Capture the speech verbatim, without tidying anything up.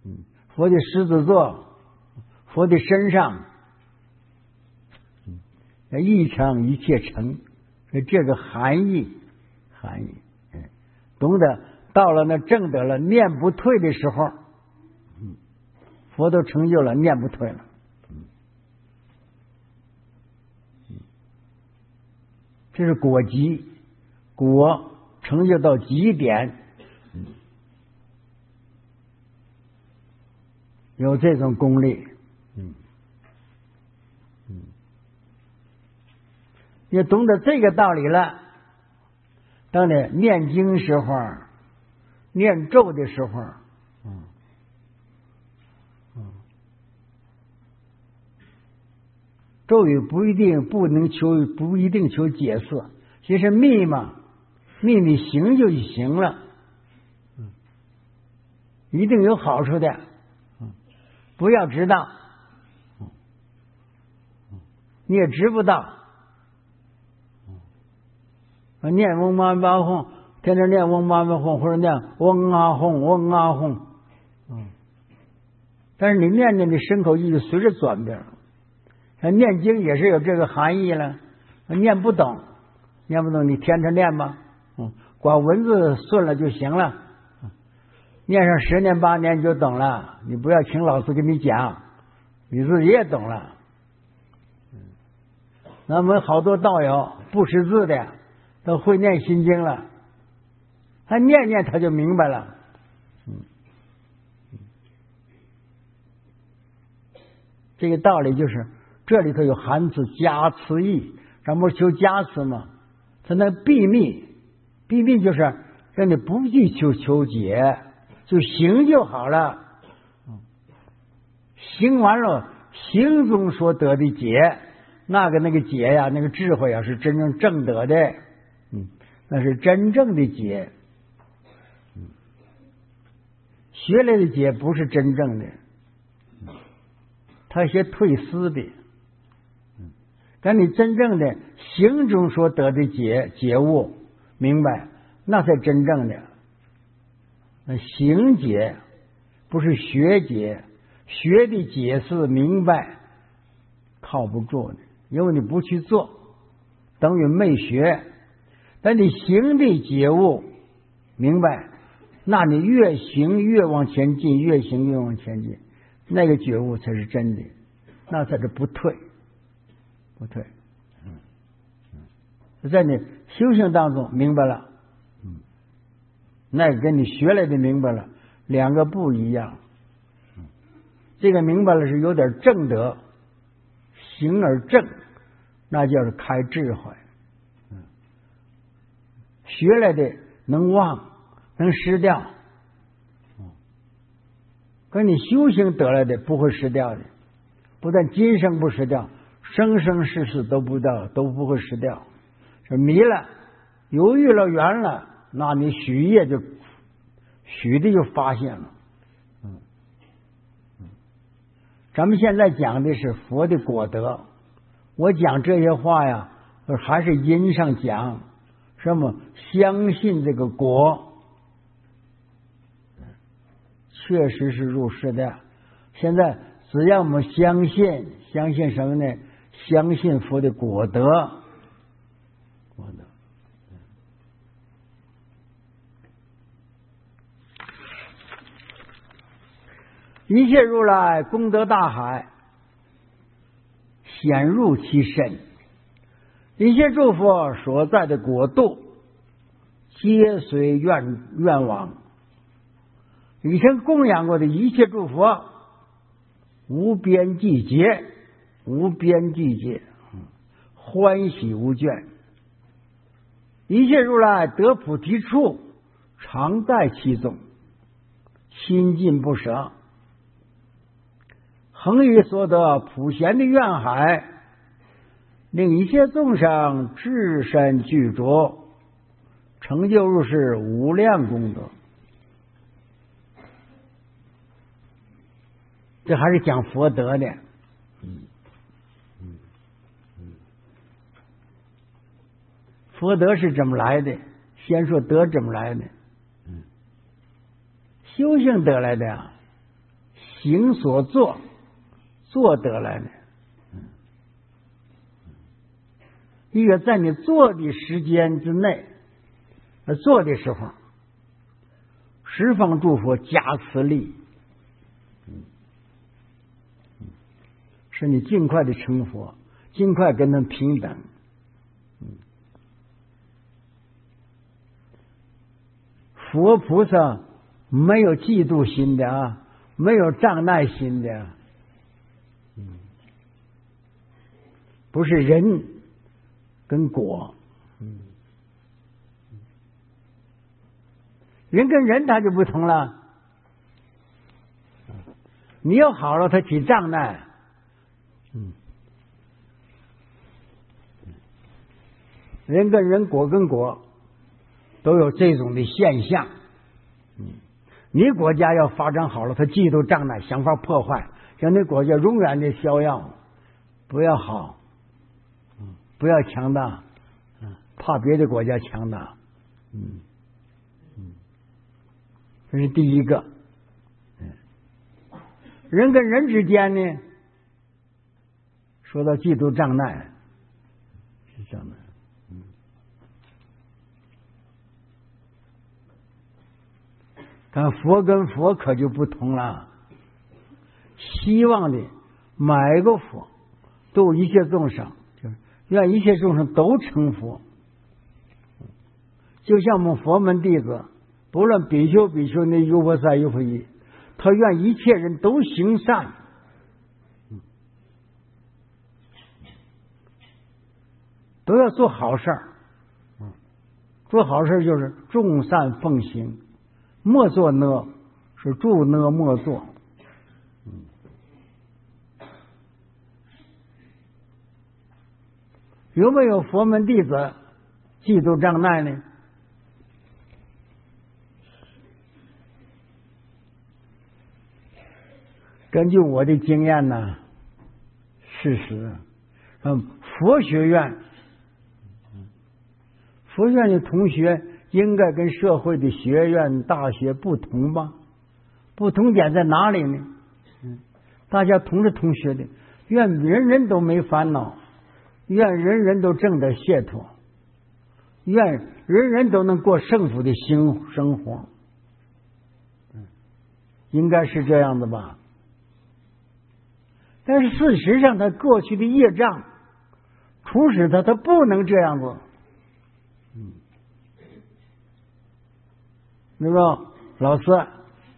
嗯，佛的狮子座，佛的身上，嗯，一成一切成，是这个含义，含义，嗯，懂得到了那证得了念不退的时候，嗯，佛都成就了，念不退了，嗯，这是果极，果成就到极点。有这种功力，嗯嗯，你懂得这个道理了，当你念经时候，念咒的时候，嗯嗯，咒语不一定不能求，不一定求解释，其实密嘛，密你行就行了，嗯，一定有好处的。不要知道，你也知不到。念嗡嘛呢吽，天天念嗡嘛呢吽，或者念嗡啊吽，嗡啊吽。嗯，但是你念念的身口意随着转变。念经也是有这个含义了，念不懂，念不懂你天天念吧，嗯，光文字顺了就行了。念上十年八年你就懂了，你不要请老师给你讲，你自己也懂了。那么好多道友不识字的都会念心经了，他念念他就明白了。嗯，这个道理就是这里头有含字加持义，咱不是求加持吗？他那秘密，秘密就是让你不去求求解。就行就好了，行完了，行中所得的解，那个那个解呀，那个智慧呀，是真正正得的，嗯，那是真正的解，嗯，学来的解不是真正的，嗯，他些退思的，嗯，但你真正的行中所得的解解悟明白，那才真正的。那行解不是学解，学的解释明白靠不住的，因为你不去做，等于没学。但你行的解悟明白，那你越行越往前进，越行越往前进，那个觉悟才是真的，那才是不退，不退。嗯嗯，在你修行当中明白了。那跟你学来的明白了，两个不一样。这个明白了是有点正德，行而正，那叫是开智慧。学来的能忘，能失掉，跟你修行得来的不会失掉的，不但今生不失掉，生生世世都不掉，都不会失掉。这迷了，犹豫了，圆了。那你许业就许的就发现了，嗯嗯，咱们现在讲的是佛的果德，我讲这些话呀，还是因上讲，什么相信这个果，确实是入世的。现在只要我们相信，相信什么呢？相信佛的果德，果德。一切如来功德大海，显入其身；一切诸佛所在的国度，皆随愿愿往。以前供养过的一切诸佛，无边际劫，无边际劫，欢喜无倦。一切如来得菩提处，常在其中，亲近不舍。恒于所得普贤的愿海，令一切众生至身具足，成就入世无量功德。这还是讲佛德的。嗯嗯嗯，佛德是怎么来的？先说德怎么来的？嗯，修行得来的呀。 行所做，做得来的。一个在你做的时间之内，做的时候，十方诸佛加持力，使你尽快的成佛，尽快跟他们平等。佛菩萨没有嫉妒心的啊，没有障碍心的，不是人跟果，人跟人他就不同了。你要好了，他起障碍。嗯，人跟人，果跟果，都有这种的现象。嗯，你国家要发展好了，他嫉妒障碍，想法破坏，让你国家永远的逍遥，不要好，嗯，不要强大，嗯，怕别的国家强大，嗯嗯，这是第一个。嗯，人跟人之间呢，说到嫉妒障碍，是这样的。但佛跟佛可就不同了，希望的每个佛度一切众生，就是愿一切众生都成佛。就像我们佛门弟子，不论比丘、比丘尼、优婆塞、优婆夷，他愿一切人都行善。都要做好事儿，做好事就是众善奉行。莫做呢，是助呢莫做。有没有佛门弟子嫉妒障碍呢？根据我的经验呢，事实，嗯，佛学院，佛学院的同学应该跟社会的学院、大学不同吧？不同点在哪里呢？嗯，大家同是同学的，愿人人都没烦恼，愿人人都证得解脱，愿人人都能过幸福的生生活。嗯，应该是这样的吧？但是事实上，他过去的业障促使他，他不能这样做。嗯。比如说，老师